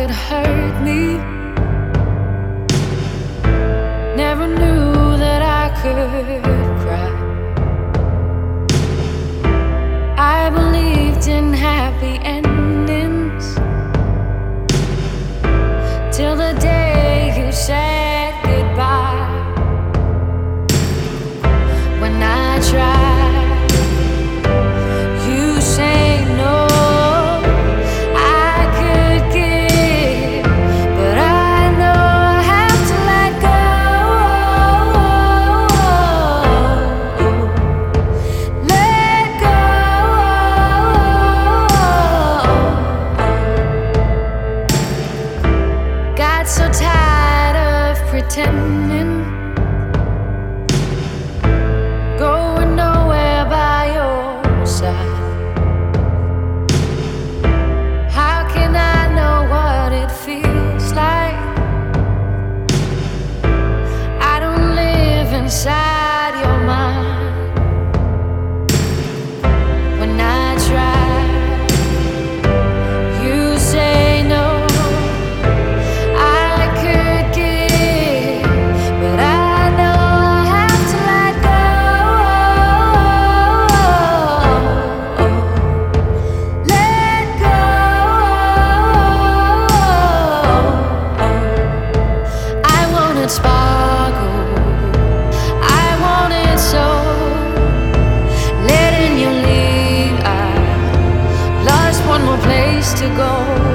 could hurt me. Never knew that I could cry. I believed in happy endings till the day you said goodbye. When I tried, you say no. I could give, but I know I have to let go. Let go. Got so tired of pretending, going nowhere by your side. How can I know what it feels like? I don't live inside your mind. When I try, you say no. I could give, but I know I have to let go. Let go. I wanted sparkle, I wanted soul. Letting you leave, I lost one more place to go.